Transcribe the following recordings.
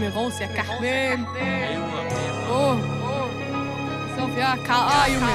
mir raus, ja, Kahwem. Oh, pass auf, ja, K.A., Junge.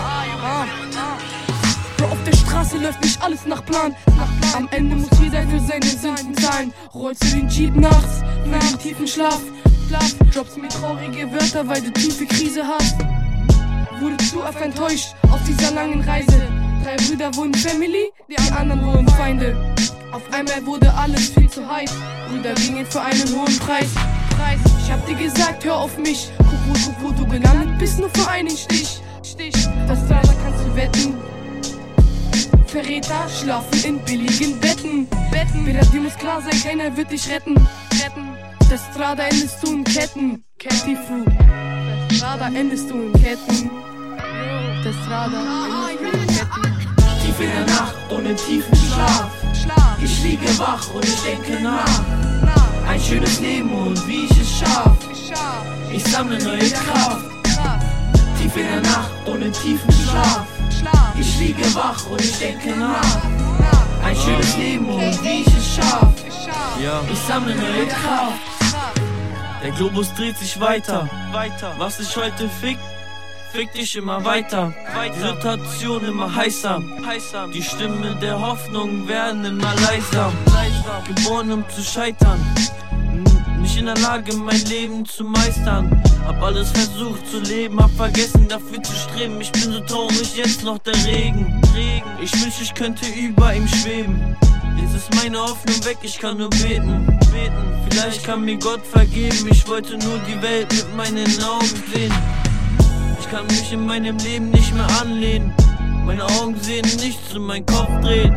Bro, auf der Straße läuft nicht alles nach Plan. Am Ende muss jeder für seine Sünden zahlen. Rollst du den Jeep nachts, für den tiefen Schlaf. Droppst mir traurige Wörter, weil du tiefe Krise hast. Wurde zu oft enttäuscht auf dieser langen Reise. 3 Brüder wurden Family, die anderen wurden Feinde. Auf einmal wurde alles viel zu heiß. Brüder gingen für einen hohen Preis. Ich hab dir gesagt, hör auf mich. Guck, wo du gelandet bist, nur für einen Stich. Das Strada kannst du wetten. Verräter schlafen in billigen Betten. Wieder dir muss klar sein, keiner wird dich retten. Das Strada endest du in Ketten. Tifu. Das Strada endest du in Ketten. Das Strada endest du in Ketten. Tief in der Nacht ohne tiefen Schlaf. Ich liege wach und ich denke nach. Ein schönes Leben und wie ich es schaff. Ich sammle neue Kraft. Tief in der Nacht ohne tiefen Schlaf. Ich liege wach und ich denke nach. Ein schönes Leben und wie ich es schaff. Ich sammle neue Kraft. Der Globus dreht sich weiter. Was sich heute fickt dich immer weiter. Die Situation immer heißer. Die Stimme der Hoffnung werden immer leiser. Geboren um zu scheitern. Nicht in der Lage mein Leben zu meistern. Hab alles versucht zu leben, hab vergessen dafür zu streben. Ich bin so traurig, jetzt noch der Regen. Ich wünsch, ich könnte über ihm schweben. Jetzt ist meine Hoffnung weg, ich kann nur beten. Vielleicht kann mir Gott vergeben. Ich wollte nur die Welt mit meinen Augen sehen. Ich kann mich in meinem Leben nicht mehr anlehnen. Meine Augen sehen nichts und mein Kopf dreht.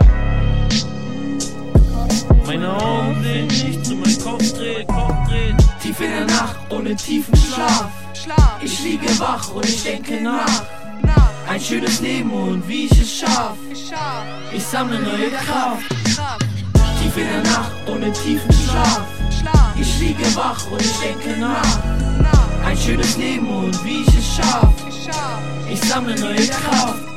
Meine Augen sehen nichts und mein Kopf dreht. Tief in der Nacht ohne tiefen Schlaf. Ich liege wach und ich denke nach. Ein schönes Leben und wie ich es schaff. Ich sammle neue Kraft. Tief in der Nacht ohne tiefen Schlaf. Ich liege wach und ich denke nach. Ein schönes Leben und wie ich es schaff. Ich sammle neue Kraft.